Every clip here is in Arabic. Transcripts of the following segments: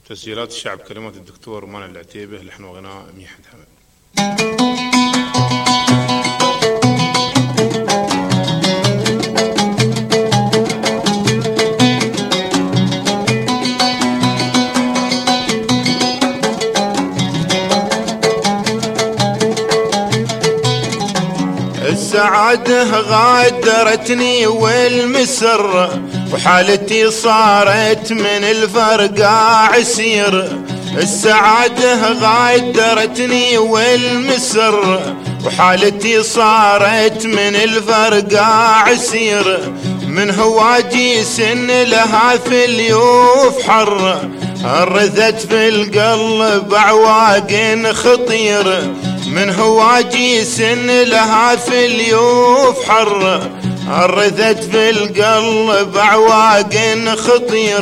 تسجيلات الشعب، كلمات الدكتور مانع العتيبة، لحن وغناء ميحد حمد. السعادة غادرتني والمسرة، وحالتي صارت من الفرقة عسير. السعادة غادرتني والمسرة، وحالتي صارت من الفرقة عسير. من هواجي سن لها في اليوف حر، رذت في القلب عواق خطير. من هواجي سن لها في اليوف حر، رذت في القلب عواق خطير.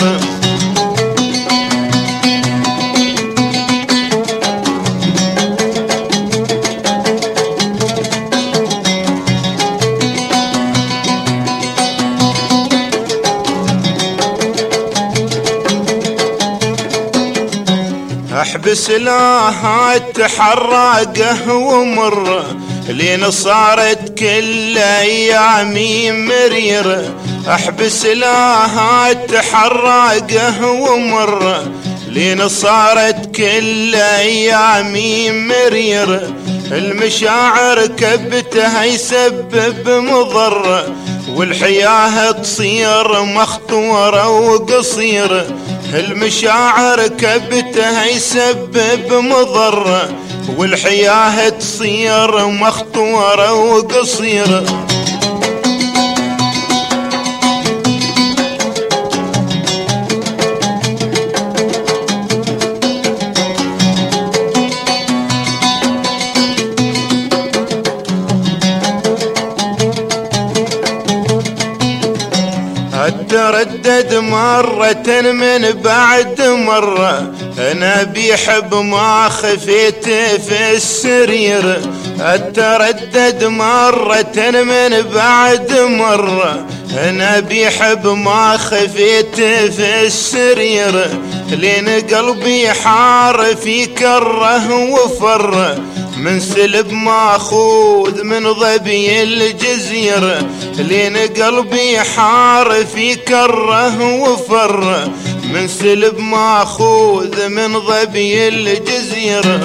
احبس لها تحرقه ومر، لين صارت كل ايامي مرير. احبس لها تحرقه ومر، لين صارت كل ايامي مرير. المشاعر كبتها يسبب مضر، والحياة تصير مخطورة وقصير. المشاعر كبتها يسبب مضر، والحياة تصير مخطورة وقصير. اتردد مرة من بعد مرة، انا بيحب ما خفيت في السرير. اتردد مرة من بعد مرة، انا بيحب ما خفيت في السرير. لين قلبي حار في كره وفر، من سلب ماخوذ من ظبي الجزيرة. لين قلبي حار في كره وفر، من سلب ماخوذ من ظبي الجزيرة.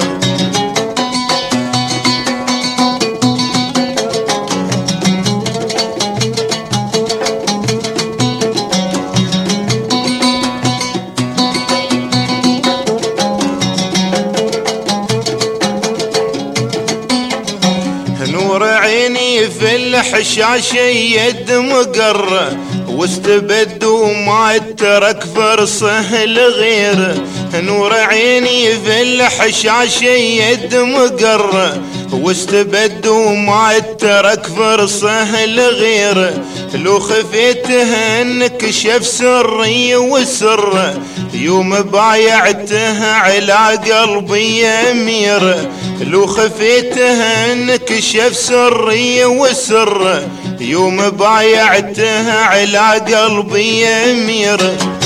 نور عيني في الحشاش يد مقر، واستبد وما ترك فرصه لغير. نور عيني في الحشاش يد مقر، واستبد وما ترك فرصه لغير. لو خفيته انكشف سري وسر، يوم بايعته على قلبي امير. لو خفيته انكشف سري وسر، يوم بايعته على قلبي امير.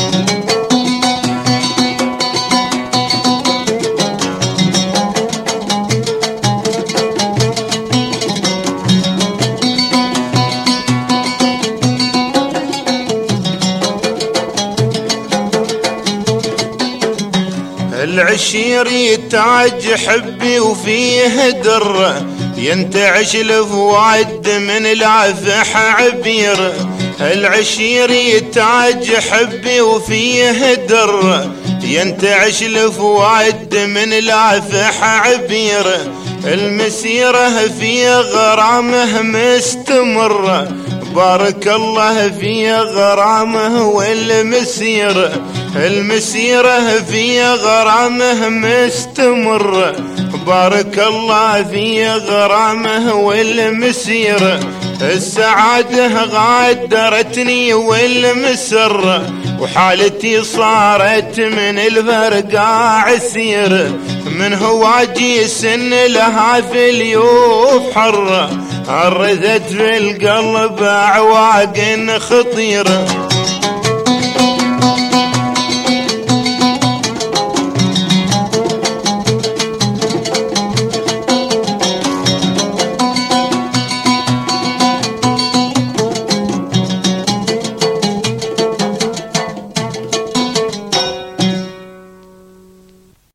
العشير يتاج حبي وفيه دره، ينتعش الفواد من العفح عبير. العشير يتاج حبي وفيه دره، ينتعش الفواد من العفح عبير. المسيرة في غرامه مستمرة، بارك الله في غرامه والمسيرة. المسيرة في غرامه مستمرة، بارك الله في غرامه والمسيرة. السعادة غادرتني والمسرة، وحالتي صارت من الفرقة عسير. من هواجي سن لها في اليوف حرة، رذت في القلب عواق خطيرة.